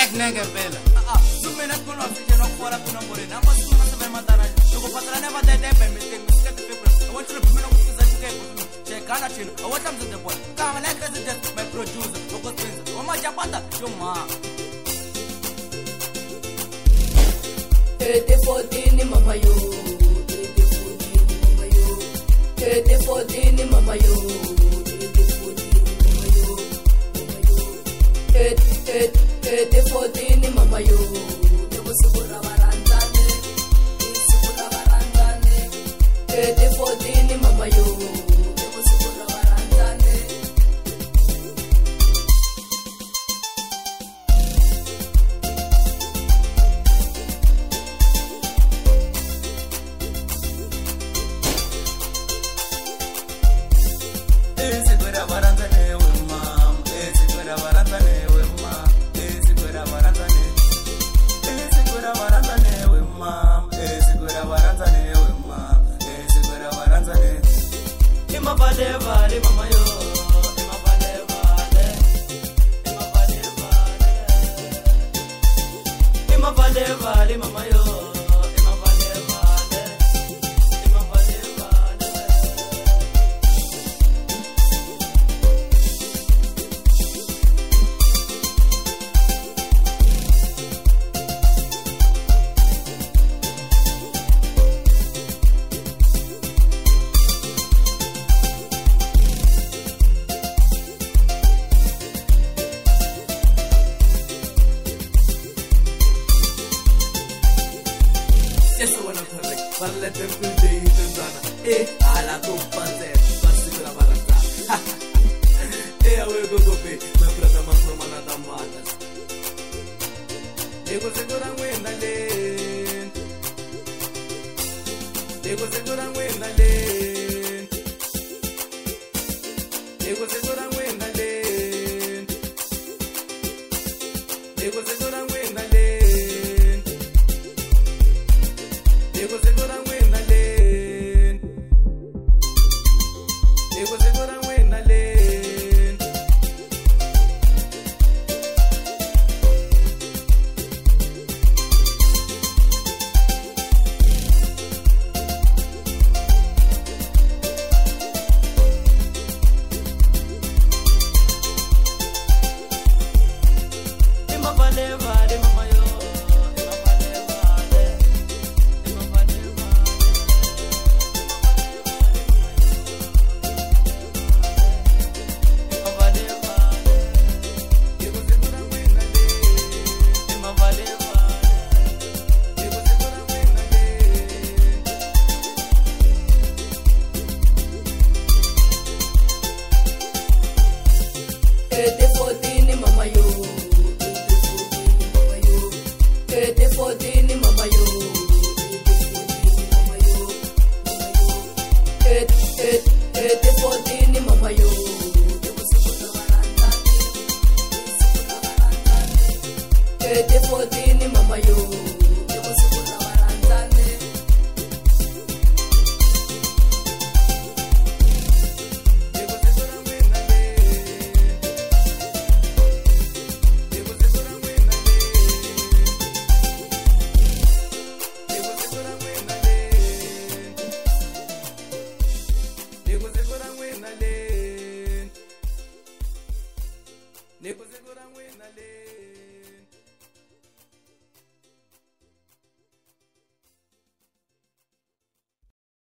nenge vela sumena kuno afike no fora kuno more namba sumena sebe matara loko patara never dead be mistake mistake people I want you to put me on kuza chike chekana chino I want them to the boy kama like resident my producer loko twins oma japata yo ma Ete 14 mama yo Ete 14 mama yo Ete 14 mama yo Debo segura barandane Segura barandane Ete 14 mama yo Debo segura barandane Segura barandane we mam segura barandane we mam segura barandane we mam segura barandane we mam segura barandane ima vale vale mama yo ima vale vale ima vale vale ima vale vale mama yo ima vale vale ima vale vale Eso bueno correct. Parle temple de Itana. A la compadre. Basura barata. Awe go be. Me prata man from another matters. Ego segura wenda le. Ego segura wenda le. Ego segura wenda le. Ego segura wenda le. Ego segura wenda len Ego segura wenda len Ima vale vale mama yo Ima vale vale Ima vale vale Ima vale vale Ego segura wenda le Ima vale vale Ego segura wenda le Ete 14 mama yo Ete 14 mama yo Ete 14 mama yo Debo segura barandane Ete 14 mama yo Debo segura barandane Ego segura wenda le Ego segura wenda le Ego segura wenda le Ego segura wenda le Ego segura wenda le